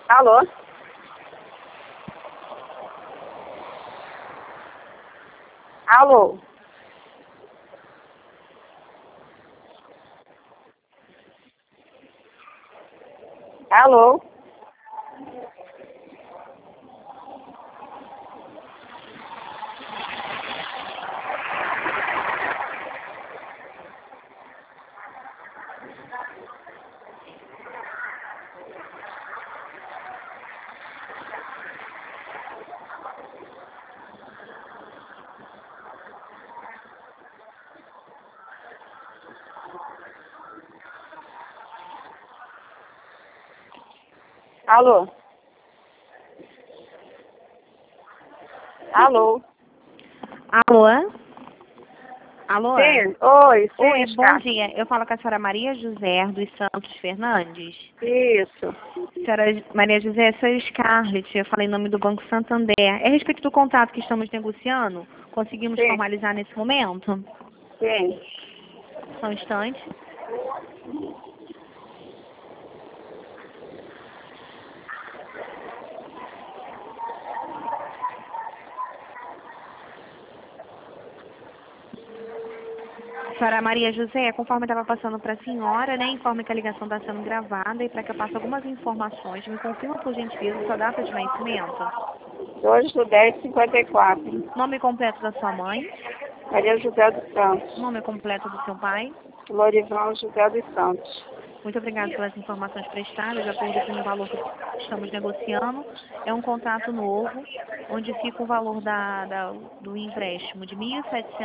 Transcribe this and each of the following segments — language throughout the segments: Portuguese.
Alô? Alô? Alô? Alô? Alô? Alô? Alô? Sim, oi, sim, Oi, bom Scarlett. dia. Eu falo com a senhora Maria José dos Santos Fernandes. Isso, Senhora Maria José, sou Scarlett, eu falei em nome do Banco Santander. É a respeito do contrato que estamos negociando? Conseguimos sim, formalizar nesse momento? sim. Só um instante. Senhora Maria José, conforme estava passando para a senhora, né, informe que a ligação está sendo gravada e para que eu passe algumas informações, me confirma por gentileza sua data de nascimento, 2/10/54. nome completo da sua mãe, Maria José dos Santos. nome completo do seu pai. Lorival José dos Santos. Muito obrigada pelas informações prestadas, de acordo com o valor que estamos negociando. É um contrato novo, onde fica o valor do empréstimo de R$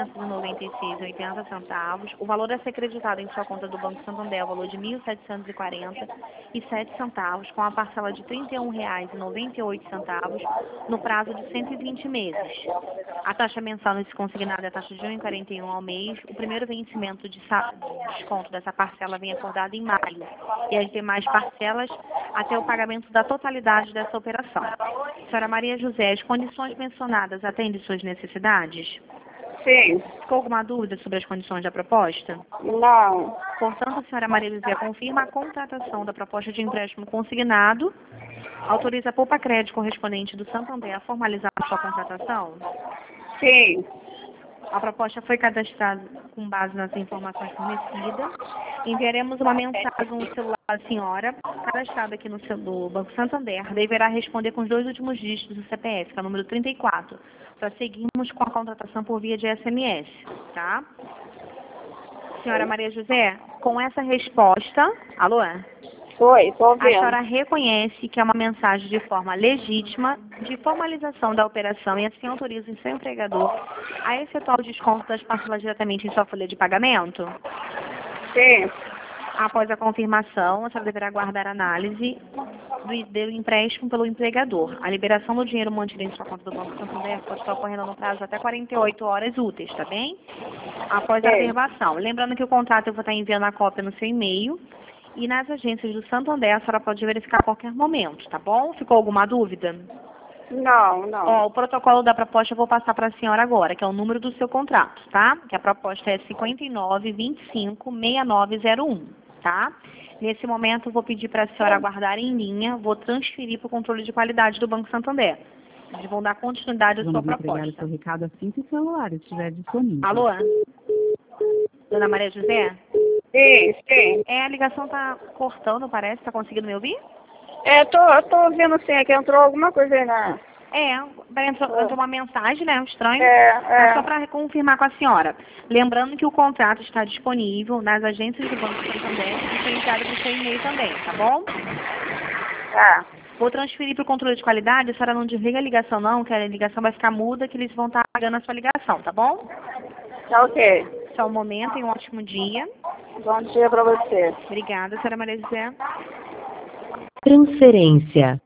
1.796,80. O valor a ser acreditado em sua conta do Banco Santander é o valor de R$ 1.740,07, com a parcela de R$ 31,98, no prazo de 120 meses. A taxa mensal nesse consignado é a taxa de R$ 1,41 ao mês. O primeiro vencimento de desconto dessa parcela vem acordado em maio e as demais parcelas até o pagamento da totalidade dessa operação. Senhora Maria José, as condições mencionadas atendem suas necessidades? Sim, Ficou alguma dúvida sobre as condições da proposta? não, Portanto, a senhora Maria José confirma a contratação da proposta de empréstimo consignado, autoriza a poupa crédito correspondente do Santander a formalizar a sua contratação? sim, A proposta foi cadastrada com base nas informações fornecidas. Enviaremos uma mensagem no celular da senhora, cadastrada aqui no Banco Santander. Deverá responder com os 2 últimos dígitos do CPF, que é o número 34, para seguirmos com a contratação por via de SMS, tá? Senhora Maria José, com essa resposta... Alô? foi, tô A senhora ouvindo. reconhece que é uma mensagem de forma legítima de formalização da operação e assim autoriza o seu empregador a efetuar o desconto das parcelas diretamente em sua folha de pagamento? Sim, Após a confirmação, a senhora deverá aguardar a análise do empréstimo pelo empregador. A liberação do dinheiro mantido em sua conta do Banco Santander pode estar ocorrendo no prazo de até 48 horas úteis, tá bem? Após a sim. averbação. Lembrando que o contrato eu vou estar enviando a cópia no seu e-mail. E nas agências do Santander, a senhora pode verificar a qualquer momento, tá bom? Ficou alguma dúvida? Não, não. Ó, o protocolo da proposta eu vou passar para a senhora agora, que é o número do seu contrato, tá? Que a proposta é 59256901, tá? Nesse momento, eu vou pedir para a senhora aguardar em linha, vou transferir para o controle de qualidade do Banco Santander. Eles vão dar continuidade à sua Vamos entregar o proposta. seu recado assim que o celular estiver disponível. Alô? Dona Maria José? Sim, sim. A ligação tá cortando, parece. Tá conseguindo me ouvir? Tô ouvindo sim, é que entrou alguma coisa aí na... Entrou uma mensagem, né? Estranho. É, Só para confirmar com a senhora. Lembrando que o contrato está disponível nas agências do Banco Santander e foi enviado para o seu e-mail também, tá bom? tá. Vou transferir para o controle de qualidade. A senhora não desliga a ligação não, que a ligação vai ficar muda, que eles vão estar pagando a sua ligação, tá bom? Tá ok. Só um momento e um ótimo dia. Bom dia pra você. Obrigada, senhora Maria José. Transferência.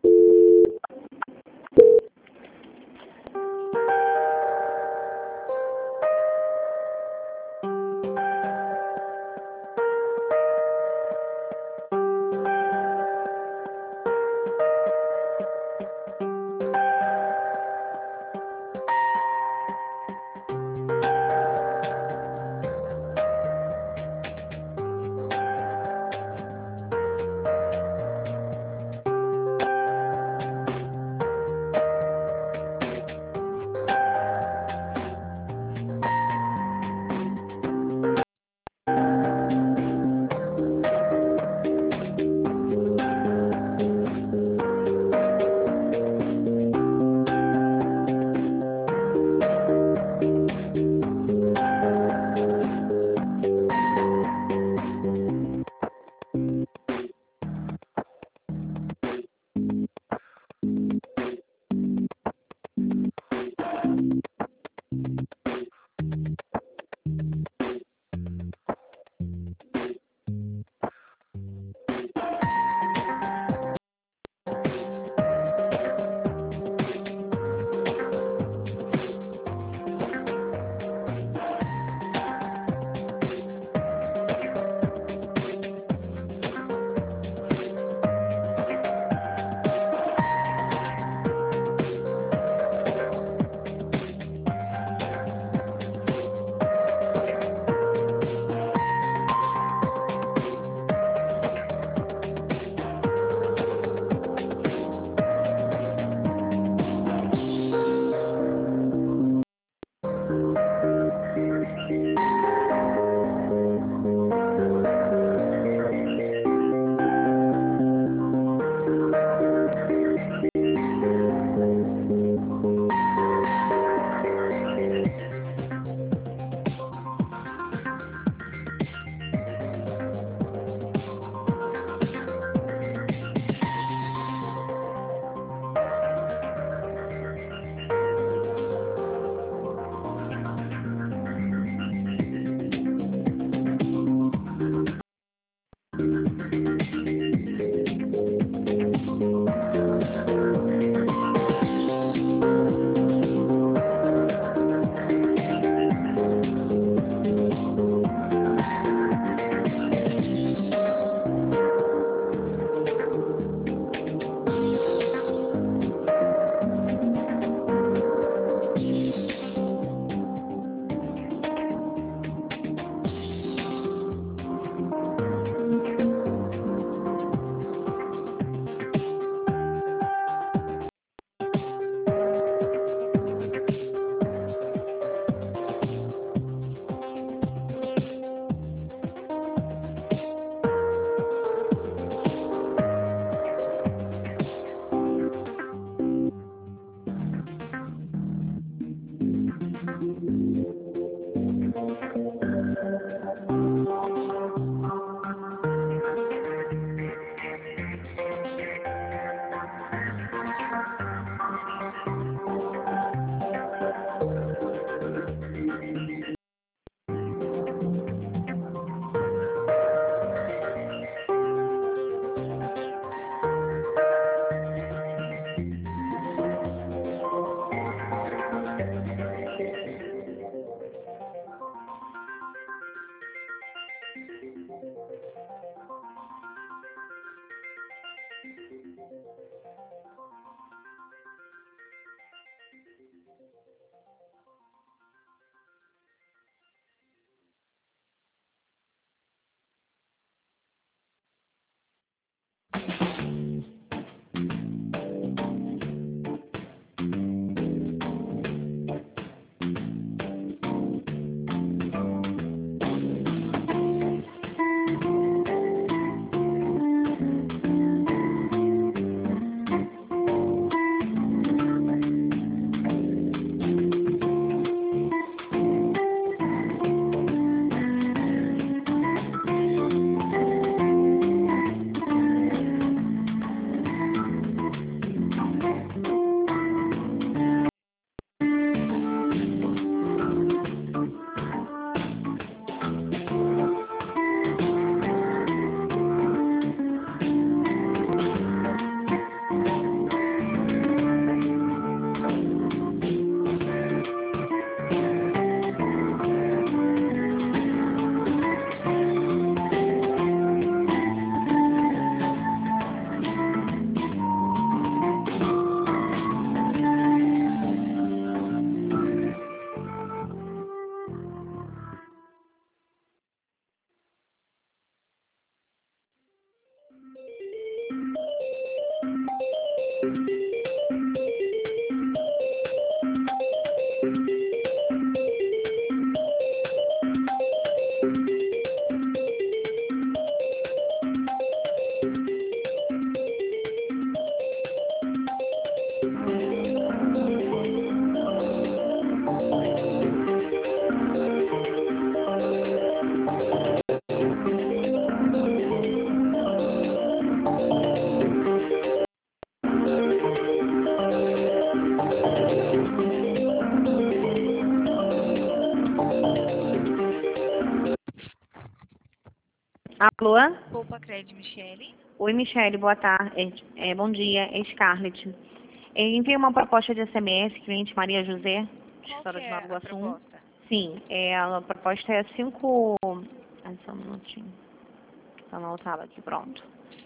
Alô? Poupa Cred, Michele. Oi, Michele, boa tarde. Bom dia, é Scarlett. Enviei uma proposta de SMS, cliente Maria José, de Qual História que de é Nova a Iguaçu. proposta? Sim, a proposta é 5... só um minutinho. Tá anotado aqui, pronto.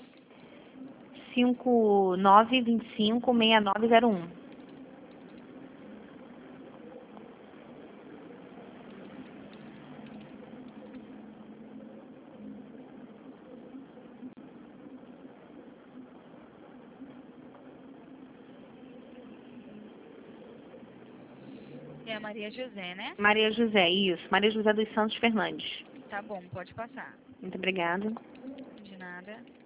5925-6901. É a Maria José, né? Maria José, isso. Maria José dos Santos Fernandes. Tá bom, pode passar. Muito obrigada. De nada.